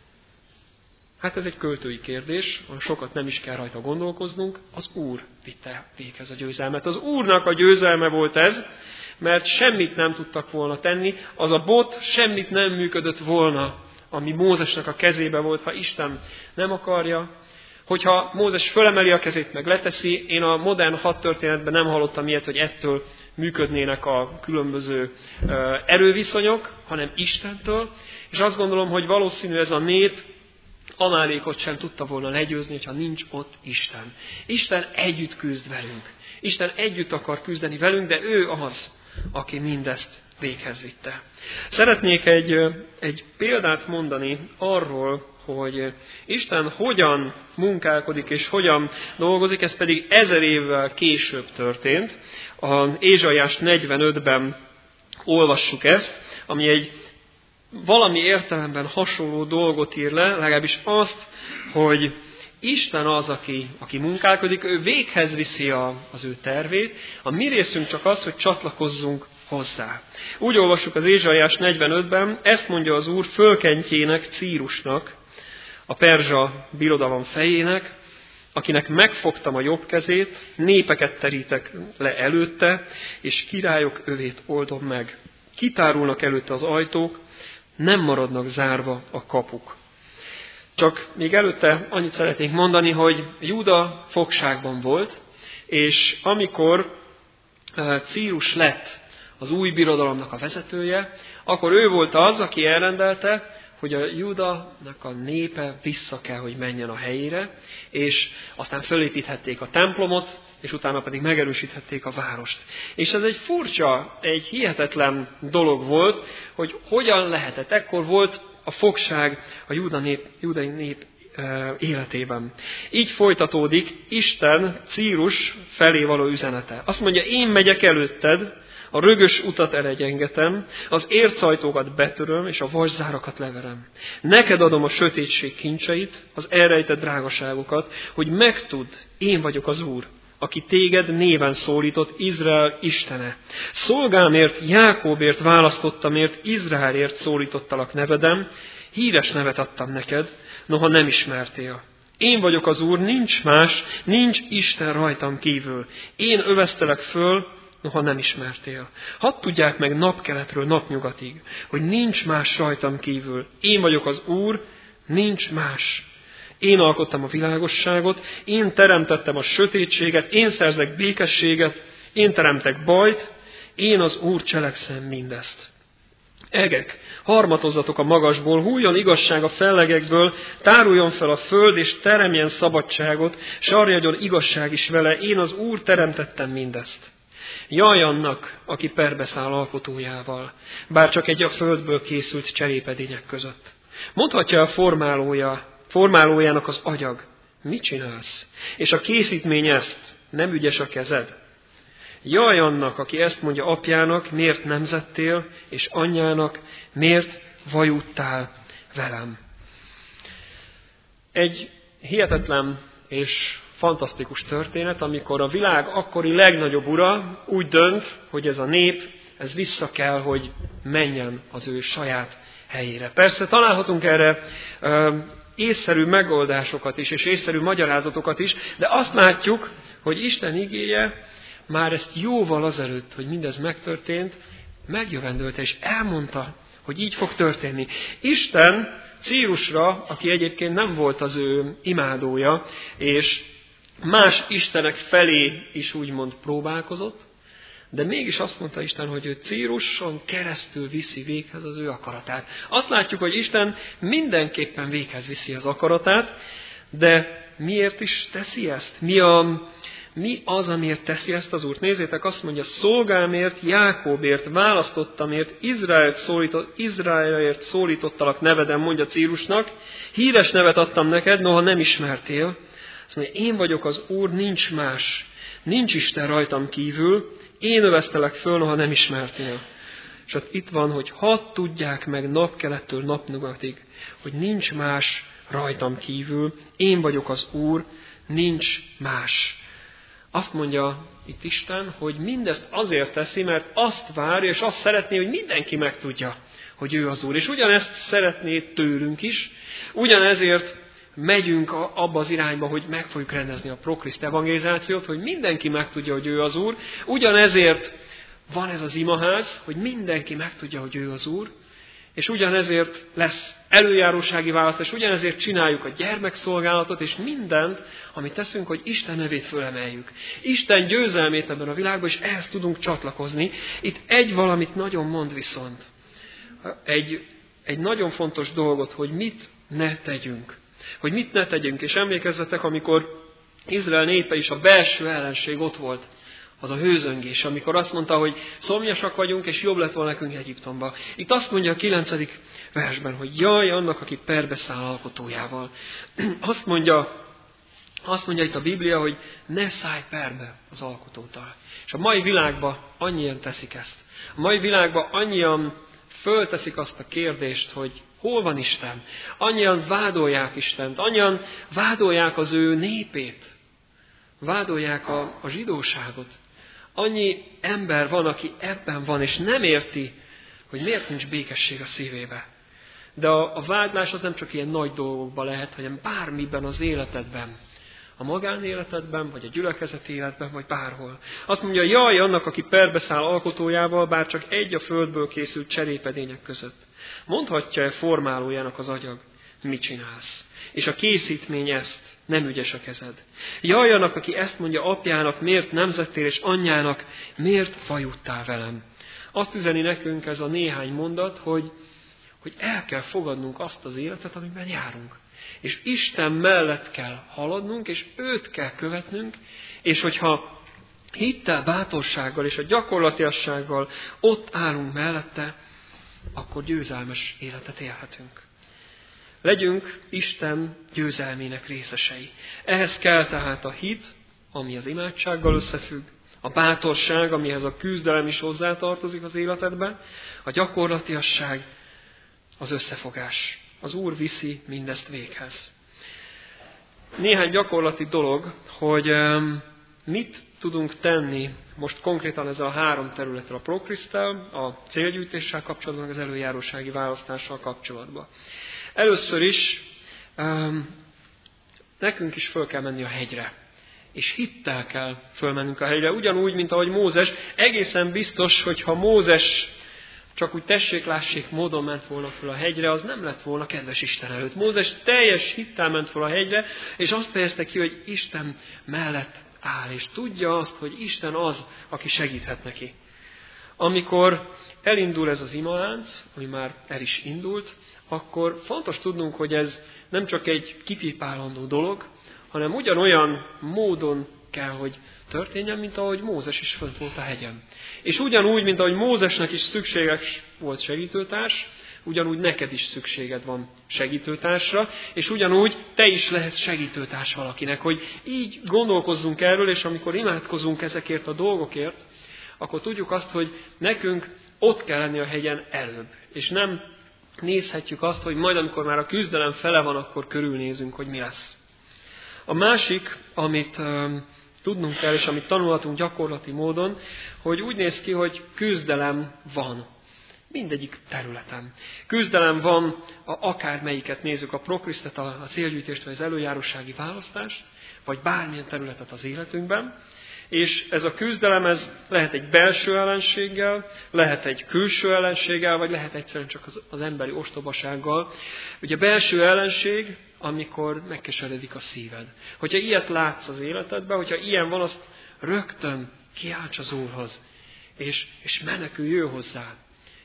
Hát ez egy költői kérdés, sokat nem is kell rajta gondolkoznunk, az Úr vitte véghez a győzelmet. Az Úrnak a győzelme volt ez, mert semmit nem tudtak volna tenni, az a bot semmit nem működött volna, ami Mózesnek a kezébe volt, ha Isten nem akarja. Hogyha Mózes fölemeli a kezét, meg leteszi, én a modern hadtörténetben nem hallottam ilyet, hogy ettől működnének a különböző erőviszonyok, hanem Istentől. És azt gondolom, hogy valószínű ez a nép Amálékot sem tudta volna legyőzni, ha nincs ott Isten. Isten együtt küzd velünk. Isten együtt akar küzdeni velünk, de ő az, aki mindezt véghez vitte. Szeretnék egy, egy példát mondani arról, hogy Isten hogyan munkálkodik és hogyan dolgozik, ez pedig ezer évvel később történt. A Ézsaiás negyvenötben olvassuk ezt, ami egy valami értelemben hasonló dolgot ír le, legalábbis azt, hogy Isten az, aki, aki munkálkodik, ő véghez viszi a, az ő tervét, a mi részünk csak az, hogy csatlakozzunk hozzá. Úgy olvassuk az Ézsaiás negyvenötben, ezt mondja az Úr fölkentjének, Círusnak, a perzsa birodalom fejének, akinek megfogtam a jobb kezét, népeket terítek le előtte, és királyok övét oldom meg. Kitárulnak előtte az ajtók, nem maradnak zárva a kapuk. Csak még előtte annyit szeretnék mondani, hogy Júda fogságban volt, és amikor Círus lett az új birodalomnak a vezetője, akkor ő volt az, aki elrendelte, hogy a Júdanak a népe vissza kell, hogy menjen a helyére, és aztán fölépíthették a templomot, és utána pedig megerősíthették a várost. És ez egy furcsa, egy hihetetlen dolog volt, hogy hogyan lehetett. Ekkor volt a fogság a Júda nép, júdai nép életében. Így folytatódik Isten Círus felé való üzenete. Azt mondja, én megyek előtted, a rögös utat elegyengetem, az ércajtókat betöröm, és a vaszárakat leverem. Neked adom a sötétség kincseit, az elrejtett drágaságokat, hogy megtudd, én vagyok az Úr, aki téged néven szólított, Izrael Istene. Szolgámért, Jákóbért választottamért, Izraelért szólítottalak nevedem, híres nevet adtam neked, noha nem ismertél. Én vagyok az Úr, nincs más, nincs Isten rajtam kívül. Én öveztelek föl, noha nem ismertél. Hadd tudják meg napkeletről napnyugatig, hogy nincs más rajtam kívül. Én vagyok az Úr, nincs más. Én alkottam a világosságot, én teremtettem a sötétséget, én szerzek békességet, én teremtek bajt, én az Úr cselekszem mindezt. Egek, harmatozzatok a magasból, hújjon igazság a fellegekből, táruljon fel a föld, és teremjen szabadságot, sarjadjon igazság is vele, én az Úr teremtettem mindezt. Jaj annak, aki perbeszáll alkotójával, bár csak egy a földből készült cserépedények között. Mondhatja a formálója, formálójának az agyag, mit csinálsz? És a készítmény ezt, nem ügyes a kezed? Jaj annak, aki ezt mondja apjának, miért nemzettél, és anyjának, miért vajudtál velem. Egy hihetetlen és fantasztikus történet, amikor a világ akkori legnagyobb ura úgy dönt, hogy ez a nép, ez vissza kell, hogy menjen az ő saját helyére. Persze találhatunk erre ö, észszerű megoldásokat is, és észszerű magyarázatokat is, de azt látjuk, hogy Isten igéje már ezt jóval azelőtt, hogy mindez megtörtént, megjövendölte és elmondta, hogy így fog történni. Isten Círusra, aki egyébként nem volt az ő imádója, és más istenek felé is úgymond próbálkozott, de mégis azt mondta Isten, hogy ő Círuson keresztül viszi véghez az ő akaratát. Azt látjuk, hogy Isten mindenképpen véghez viszi az akaratát, de miért is teszi ezt? Mi a, Mi az, amiért teszi ezt az Úr? Nézzétek, azt mondja, szolgámért, Jákobért, választottamért, Izraelt szólított, Izraelért szólítottalak neveden, mondja Círusnak, híres nevet adtam neked, noha nem ismertél. Azt mondja, én vagyok az Úr, nincs más, nincs Isten rajtam kívül, én öveztelek föl, noha nem ismertél. És ott itt van, hogy hadd tudják meg napkelettől napnyugatig, hogy nincs más rajtam kívül, én vagyok az Úr, nincs más. Azt mondja itt Isten, hogy mindezt azért teszi, mert azt várja, és azt szeretné, hogy mindenki megtudja, hogy ő az Úr. És ugyanezt szeretné tőlünk is, ugyanezért megyünk abba az irányba, hogy meg fogjuk rendezni a Prokriszt evangelizációt, hogy mindenki megtudja, hogy ő az Úr. Ugyanezért van ez az imaház, hogy mindenki megtudja, hogy ő az Úr, és ugyanezért lesz előjárósági választás, ugyanezért csináljuk a gyermekszolgálatot, és mindent, amit teszünk, hogy Isten nevét fölemeljük. Isten győzelmét ebben a világban, és ehhez tudunk csatlakozni. Itt egy valamit nagyon mond viszont. Egy, egy nagyon fontos dolgot, hogy mit ne tegyünk. Hogy mit ne tegyünk. És emlékezzetek, amikor Izrael népe is, a belső ellenség ott volt, az a hőzöngés, amikor azt mondta, hogy szomjasak vagyunk, és jobb lett volna nekünk Egyiptomba. Itt azt mondja a kilencedik versben, hogy jaj annak, aki perbe száll alkotójával. Azt mondja, azt mondja itt a Biblia, hogy ne szállj perbe az alkotótól. És a mai világban annyian teszik ezt. A mai világban annyian fölteszik azt a kérdést, hogy hol van Isten? Annyian vádolják Istent, annyian vádolják az ő népét. Vádolják a, a zsidóságot. Annyi ember van, aki ebben van, és nem érti, hogy miért nincs békesség a szívébe. De a, a vádlás az nem csak ilyen nagy dolgokban lehet, hanem bármiben az életedben. A magánéletedben, vagy a gyülekezeti életben, vagy bárhol. Azt mondja, jaj annak, aki perbeszáll alkotójával, bár csak egy a földből készült cserépedények között. Mondhatja-e formálójának az agyag, mit csinálsz? És a készítmény ezt, nem ügyes a kezed. Jaj annak, aki ezt mondja apjának, miért nemzettél, és anyjának, miért fajudtál velem. Azt üzeni nekünk ez a néhány mondat, hogy, hogy el kell fogadnunk azt az életet, amiben járunk. És Isten mellett kell haladnunk, és őt kell követnünk, és hogyha hittel, bátorsággal és a gyakorlatiassággal ott állunk mellette, akkor győzelmes életet élhetünk. Legyünk Isten győzelmének részesei. Ehhez kell tehát a hit, ami az imádsággal összefügg, a bátorság, amihez a küzdelem is hozzátartozik az életedbe, a gyakorlatiasság, az összefogás. Az Úr viszi mindezt véghez. Néhány gyakorlati dolog, hogy mit tudunk tenni most konkrétan ezzel a három területtel, a Prokriszttel, a célgyűjtéssel kapcsolatban, az előjárósági választással kapcsolatban. Először is um, nekünk is föl kell menni a hegyre. És hittel kell fölmennünk a hegyre. Ugyanúgy, mint ahogy Mózes. Egészen biztos, hogy ha Mózes csak úgy tessék-lássék módon ment volna föl a hegyre, az nem lett volna kedves Isten előtt. Mózes teljes hittel ment föl a hegyre, és azt fejezte ki, hogy Isten mellett áll, és tudja azt, hogy Isten az, aki segíthet neki. Amikor elindul ez az imalánc, ami már el is indult, akkor fontos tudnunk, hogy ez nem csak egy kipipálandó dolog, hanem ugyanolyan módon kell, hogy történjen, mint ahogy Mózes is fönt volt a hegyen. És ugyanúgy, mint ahogy Mózesnek is szükséges volt segítőtárs, ugyanúgy neked is szükséged van segítőtársra, és ugyanúgy te is lehetsz segítőtárs valakinek, hogy így gondolkozzunk erről, és amikor imádkozunk ezekért a dolgokért, akkor tudjuk azt, hogy nekünk ott kell lenni a hegyen előbb, és nem nézhetjük azt, hogy majd amikor már a küzdelem fele van, akkor körülnézünk, hogy mi lesz. A másik, amit um, tudnunk kell, és amit tanulhatunk gyakorlati módon, hogy úgy néz ki, hogy küzdelem van. Mindegyik területen. Küzdelem van, a, akármelyiket nézzük, a Prokrisztet, a, a célgyűjtést, vagy az előjárósági választást, vagy bármilyen területet az életünkben. És ez a küzdelem, ez lehet egy belső ellenséggel, lehet egy külső ellenséggel, vagy lehet egyszerűen csak az, az emberi ostobasággal. Ugye belső ellenség, amikor megkeseredik a szíved. Hogyha ilyet látsz az életedben, hogyha ilyen van, azt rögtön kiálts az Úrhoz, és, és menekülj ő hozzá.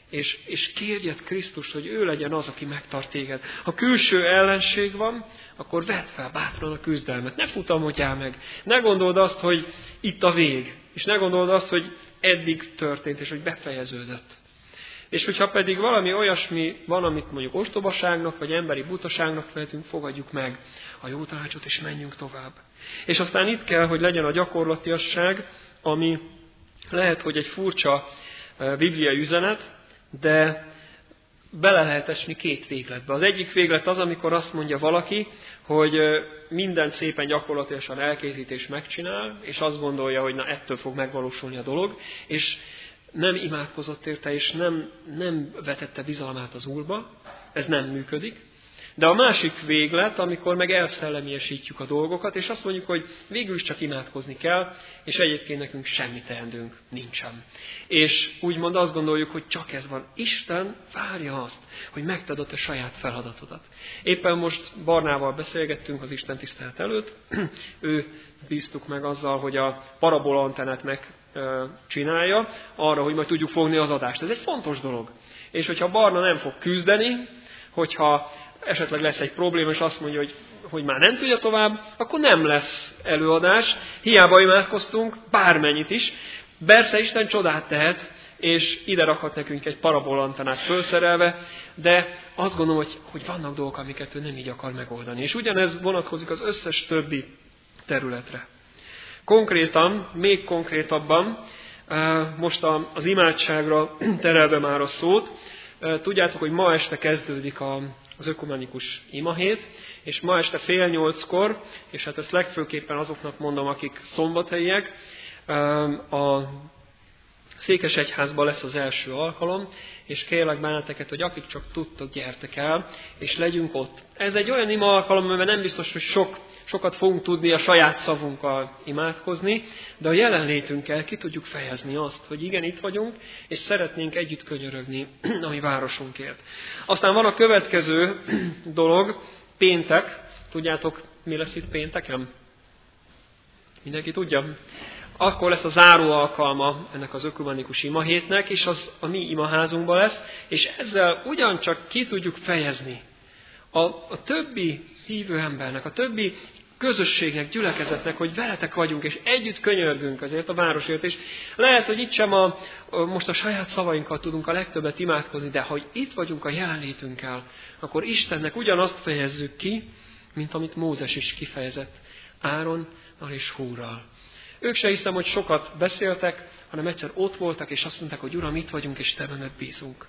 és, és kérjed Krisztust, hogy ő legyen az, aki megtart téged. Ha külső ellenség van, akkor vedd fel bátran a küzdelmet. Ne futamodjál meg. Ne gondold azt, hogy itt a vég. És ne gondold azt, hogy eddig történt, és hogy befejeződött. És hogyha pedig valami olyasmi van, amit mondjuk ostobaságnak, vagy emberi butaságnak vehetünk, fogadjuk meg a jó tanácsot, és menjünk tovább. És aztán itt kell, hogy legyen a gyakorlatiasság, ami lehet, hogy egy furcsa bibliai üzenet, de bele lehet esni két végletbe. Az egyik véglet az, amikor azt mondja valaki, hogy mindent szépen gyakorlatilag elkészít és megcsinál, és azt gondolja, hogy na ettől fog megvalósulni a dolog, és nem imádkozott érte, és nem, nem vetette bizalmát az Úrba, ez nem működik. De a másik véglet, amikor meg elszellemiesítjük a dolgokat, és azt mondjuk, hogy végül is csak imádkozni kell, és egyébként nekünk semmi teendőnk nincsen. És úgymond azt gondoljuk, hogy csak ez van. Isten várja azt, hogy megtedd a te saját feladatodat. Éppen most Barnával beszélgettünk az Isten tisztelet előtt, ő bíztuk meg azzal, hogy a parabola antennát megcsinálja, arra, hogy majd tudjuk fogni az adást. Ez egy fontos dolog. És hogyha Barna nem fog küzdeni, hogyha esetleg lesz egy probléma, és azt mondja, hogy, hogy már nem tudja tovább, akkor nem lesz előadás. Hiába imádkoztunk, bármennyit is. Persze Isten csodát tehet, és ide rakhat nekünk egy parabolantenát felszerelve, de azt gondolom, hogy, hogy vannak dolgok, amiket ő nem így akar megoldani. És ugyanez vonatkozik az összes többi területre. Konkrétan, még konkrétabban, most az imádságra terelve már a szót, tudjátok, hogy ma este kezdődik a az ökumenikus imahét, és ma este fél nyolckor, és hát ezt legfőképpen azoknak mondom, akik szombathelyiek, a Székesegyházban lesz az első alkalom, és kérlek benneteket, hogy akik csak tudtok, gyertek el, és legyünk ott. Ez egy olyan ima alkalom, amiben nem biztos, hogy sok, sokat fogunk tudni a saját szavunkkal imádkozni, de a jelenlétünkkel ki tudjuk fejezni azt, hogy igen, itt vagyunk, és szeretnénk együtt könyörögni a mi városunkért. Aztán van a következő dolog, péntek. Tudjátok, mi lesz itt pénteken? Mindenki tudja? Akkor lesz a záró alkalma ennek az ökumenikus imahétnek, és az a mi imaházunkban lesz, és ezzel ugyancsak ki tudjuk fejezni a, a többi hívő embernek, a többi közösségnek, gyülekezetnek, hogy veletek vagyunk, és együtt könyörgünk azért a városért. És lehet, hogy itt sem a, most a saját szavainkkal tudunk a legtöbbet imádkozni, de hogy itt vagyunk a jelenlétünkkel, akkor Istennek ugyanazt fejezzük ki, mint amit Mózes is kifejezett Áronnal és Húrral. Ők se hiszem, hogy sokat beszéltek, hanem egyszer ott voltak, és azt mondták, hogy Uram, itt vagyunk, és te benned bízunk.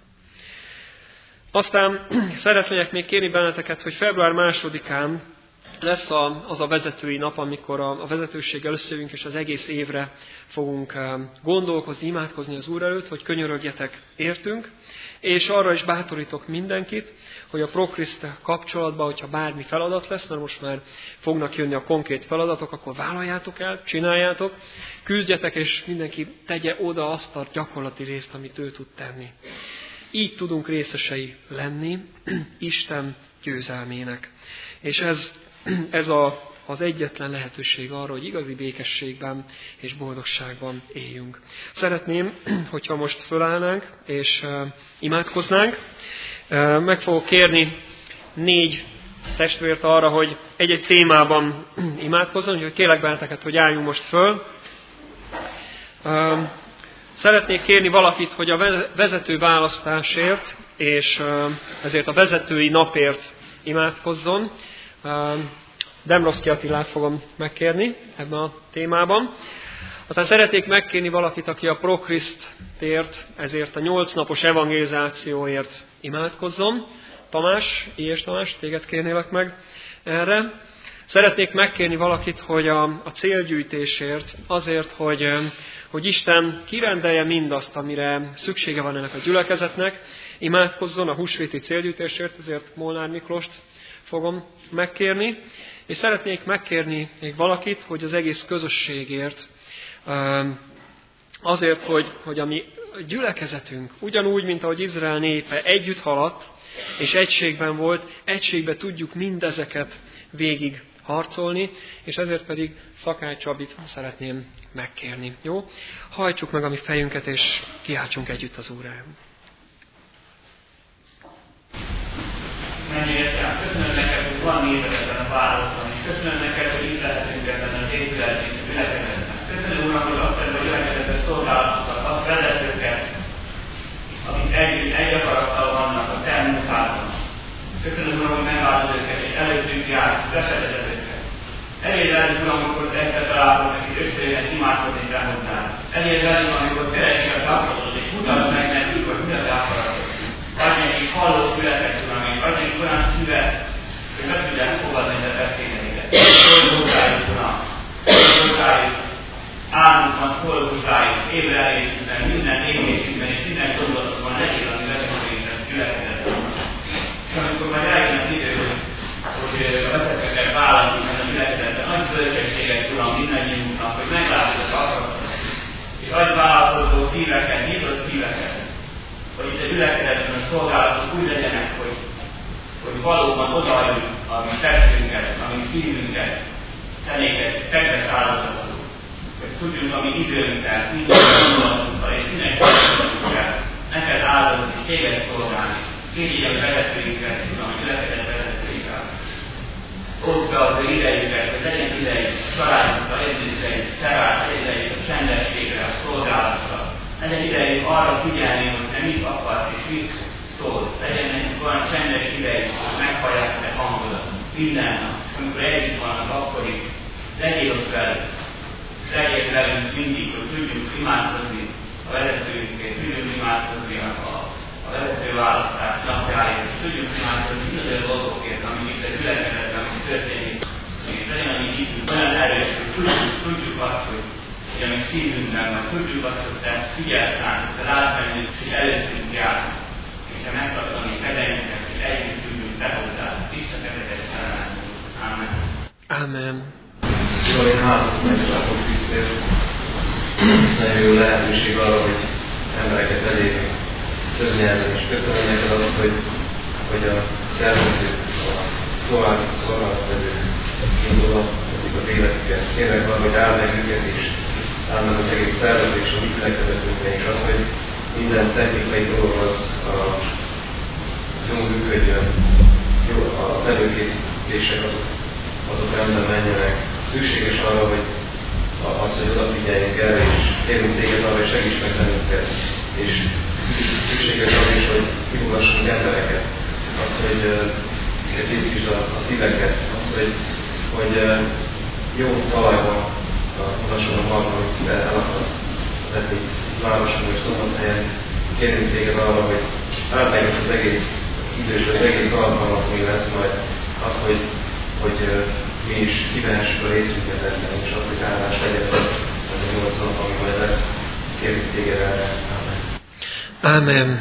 Aztán szeretnék még kérni benneteket, hogy február másodikán lesz a, az a vezetői nap, amikor a, a vezetőséggel összejövünk, és az egész évre fogunk gondolkozni, imádkozni az Úr előtt, hogy könyörögjetek értünk, és arra is bátorítok mindenkit, hogy a ProChrist kapcsolatban, hogyha bármi feladat lesz, mert most már fognak jönni a konkrét feladatok, akkor vállaljátok el, csináljátok, küzdjetek, és mindenki tegye oda azt a gyakorlati részt, amit ő tud tenni. Így tudunk részesei lenni Isten győzelmének. És ez, ez a, az egyetlen lehetőség arra, hogy igazi békességben és boldogságban éljünk. Szeretném, hogyha most fölállnánk és uh, imádkoznánk. Uh, meg fogok kérni négy testvért arra, hogy egy-egy témában imádkozzon, úgyhogy kérlek benneteket, hogy álljunk most föl. Uh, Szeretnék kérni valakit, hogy a vezető választásért, és ezért a vezetői napért imádkozzon. Demroszki Attilát fogom megkérni ebben a témában. Aztán szeretnék megkérni valakit, aki a ProChristért, ezért a nyolc napos evangelizációért imádkozzon. Tamás, Ilyes Tamás, téged kérnélek meg erre. Szeretnék megkérni valakit, hogy a, a célgyűjtésért, azért, hogy, hogy Isten kirendelje mindazt, amire szüksége van ennek a gyülekezetnek, imádkozzon a húsvéti célgyűjtésért, ezért Molnár Miklóst fogom megkérni. És szeretnék megkérni még valakit, hogy az egész közösségért, azért, hogy, hogy a mi gyülekezetünk, ugyanúgy, mint ahogy Izrael népe együtt haladt, és egységben volt, egységben tudjuk mindezeket végig harcolni, és ezért pedig Szakály Csabit szeretném megkérni. Jó? Hajtsuk meg a mi fejünket, és kiáltsunk együtt az Úr elé. Mennyire köszönöm neked, hogy van nézed ezen a válaszon, és köszönöm neked, hogy itt lehetünk ebben az épületben, a gyülekezetben. Köszönöm, Uram, hogy azt mondod, hogy gyülekezetben szolgálatokat, azt vezetőket, akik együtt egy akarattal vannak a te munkádon. Köszönöm, Uram, hogy megáldod őket, és előttünk jársz, befedezed őket. Elég velünk, Uram, amikor egyet találkozunk, akik összejönnek imádkozni te hozzád. Elég velünk, amikor keresik az akaratot, és mutasd meg nekünk, hogy mi az akaratod. Adj nekik halló születek, Uram, és adj nekik olyan szüvet, hogy meg tudják fogadni a beszédeiket. Szólj hozzájuk, Uram! Szólj hozzájuk! Álmunkban szólj hozzájuk, ébredésünkben, minden égésünkben és minden gondolatokban legyél, ami vezetőinkben gyülekezetben. És amikor majd eljön az idő, hogy a vezetőket választunk a gyülekezetben, adj bölcsességet, Uram, mindannyiunknak, hogy meglátod az akaratot. És adj vállalkozó szíveket, nyitott szíveket, hogy itt a gyülekezetben a szolgálatok úgy legyenek, hogy, hogy valóban odaadjuk a mi testünket, a mi szívünket, tenéket, kedves áldozatot, hogy tudjunk a mi időnkkel, minden gondolatunkkal és minden gondolatunkkal neked áldozni, és téged szolgálni. Kérj a vezetőinket, Uram, a gyülekezet vezetőinkkel. Oszd be az ő idejüket, hogy legyen idejük a családokra, legyen idejük a szerát, legyen idejük a csendességre, a szolgálatra. Legyen idejük arra figyelni, hogy te mit akarsz és mit szólsz. Legyen nekünk olyan csendes idejük, hogy meghallják te hangodat minden nap. És amikor együtt vannak, akkor is legyél ott velük. És legyél velünk mindig, hogy tudjuk imádkozni a vezetőinket, tudjuk imádkozni a, a vezető választás napjáért, és tudjuk imádkozni minden dolgokért, amik itt a gyülekezetben történik. És legyen a mi hitünk olyan erős, hogy tudjuk, tudjuk azt, hogy hogy a mi szívünkben van, tudjuk azt, hogy te figyelsz ránk, te látsz bennünk, és előttünk jársz, és te megtartod a mi kezeinket, és együtt tudjuk te hozzád. Tiszta kezeket szeretnénk. Amen. Amen. Jól én hálatot meglátok Krisztért. Nagyon jó lehetőség arra, hogy embereket elérjünk több nyelven, és köszönöm neked azt, hogy, hogy a szervezők, a további szolgálatvedő indulva teszik az életüket. Kérlek arra, hogy áld meg őket is, áld meg az egész szervezés, a gyülekezetünkben, és az, hogy minden technikai dolog az a jól működjön, jó, az előkészítések azok, azok rendben menjenek. Szükséges arra, hogy az, hogy odafigyeljünk erre, és kérünk téged arra, hogy segíts meg bennünket. És szükséges arra is, hogy kihúzassunk embereket. Az, hogy uh, tisztítsd a, a szíveket. Az, hogy, hogy uh, jó talajban mutassam a arra, hogy te el akarsz tenni városunkban és Szombathelyen. Kérünk téged arra, hogy áld meg az egész idős, az egész alkalmat, ami lesz majd az, hogy, hogy uh, mi is kívánssuk a részünket ebben, és az, hogy áldás legyen az a nyolc nap, ami majd lesz. Kérjük téged erre. Amen. Amen.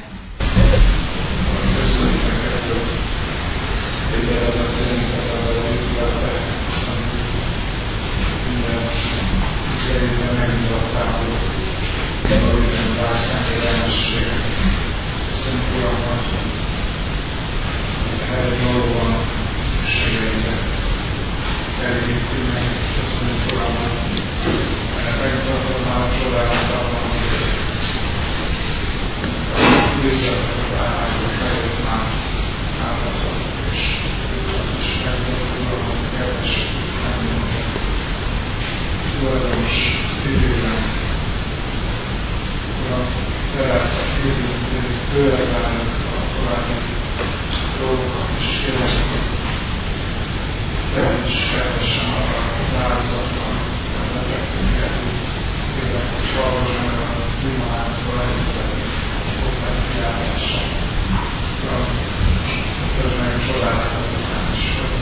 Köszönjük neked, hogy figyelmezetőnket ebben az épületben. Minden idejében megnyitottál, hogy minden társadalmi lehetőséget. Köszönjük, Uram, hogy az erre valóban szükségeiket elégítünk meg. Köszönjük, Uram, hogy megtartod már a csodálatot, hogy üdvözletek a állások előtt már állapot, és azt is megtartod, Uram, hogy kedvesek tisztán minket. Tulajdonos szívében, Uram, tereltek kézünk, tőled várunk a további dolgokat, és kérlek, hogy te is kedvesen arra az áldozatra, hogy lefektünket, kérlek, hogy hallgass meg a bűnhalázról először hozzánk kiállással. Uram, közben meg csodálatot után is, hogy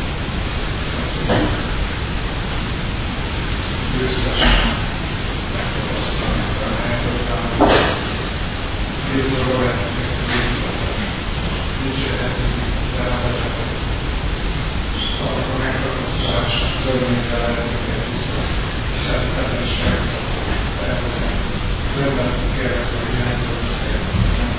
győztesen megtapasztalni a helyzetben, hogy végül vehetünk ezt az épületet, dicsérhetünk belevetetett, annak a megtapasztalásnak örömével lehetőket tudva, és ezt ebben is megtapasztalni. Örömmel kérlek, hogy ilyenszor beszélni.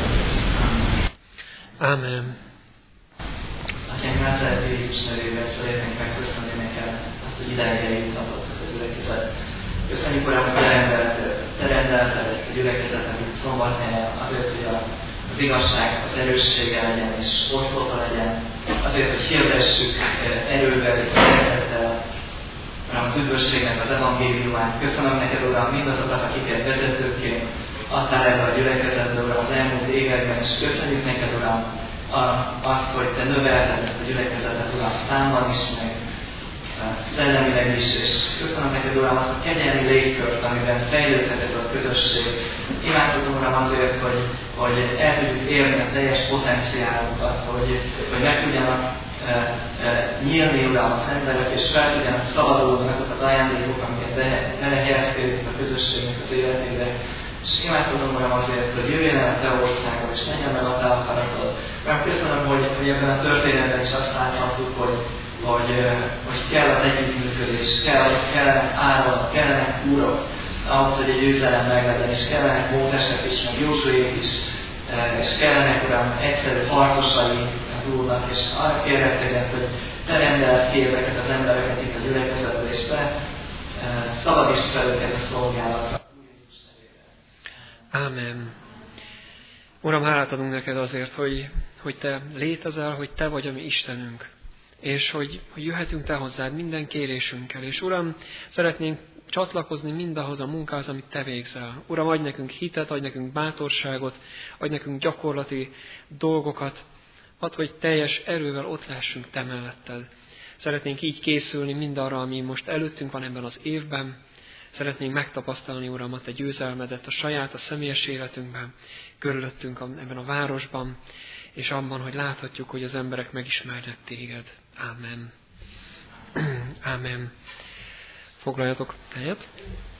Amen. Atyánk, Názáret Jézus nevében szeretnénk megköszönni neked azt, hogy ideig eljuthatott ez a gyülekezet. Köszönjük, Uram, hogy te rendelted ezt a gyülekezetet, amit Szombathelyen, azért, hogy a az igazság az erőssége legyen és oszlota legyen, azért, hogy hirdessük erővel és szeretettel az üdvösségnek az evangéliumát. Köszönöm neked, Uram, mindazokat, akiket vezetőként adtál ebbe a gyülekezetbe, Uram, az elmúlt években, és köszönjük neked, Uram, azt, hogy te növelted ezt a gyülekezetet, Uram, számban is, meg szellemileg is, és köszönöm neked, Uram, azt a kegyelmi légkört, amiben fejlődhet ez a közösség. Imádkozom, Uram, azért, hogy, hogy el tudjuk érni a teljes potenciálunkat, hogy, hogy meg tudjanak e, e, nyílni, Uram, az emberek, és fel tudjanak szabadulni azok az ajándékok, amiket belehelyeztél a közösségnek az életébe. És imádkozom, Uram, azért, hogy jöjjön el a te országod, és legyen meg a te akaratod. Uram, köszönöm, hogy, hogy ebben a történetben is azt láthattuk, hogy Hogy, hogy kell az együttműködés, kell, kellenek áron, kellenek úrok, ahhoz, hogy egy győzelem meglegyen, és kellenek Mózesek is, meg Józsuék is, és kellenek, Uram, egyszerű harcosai az Úrnak, és arra kérlek téged, hogy te rendeld ki ezeket az embereket itt a gyülekezetben, és te szabadítsd fel őket a szolgálatra. Ámen. Uram, hálát adunk neked azért, hogy, hogy te létezel, hogy te vagy a mi Istenünk. És hogy, hogy jöhetünk te hozzád minden kérésünkkel. És Uram, szeretnénk csatlakozni mindahhoz a munkához, amit te végzel. Uram, adj nekünk hitet, adj nekünk bátorságot, adj nekünk gyakorlati dolgokat. Add, hogy teljes erővel ott lehessünk te melletted. Szeretnénk így készülni mindarra, ami most előttünk van ebben az évben. Szeretnénk megtapasztalni, Uram, a te győzelmedet a saját, a személyes életünkben, körülöttünk ebben a városban, és abban, hogy láthatjuk, hogy az emberek megismernek téged. Ámen. Ámen. Foglaljatok helyet.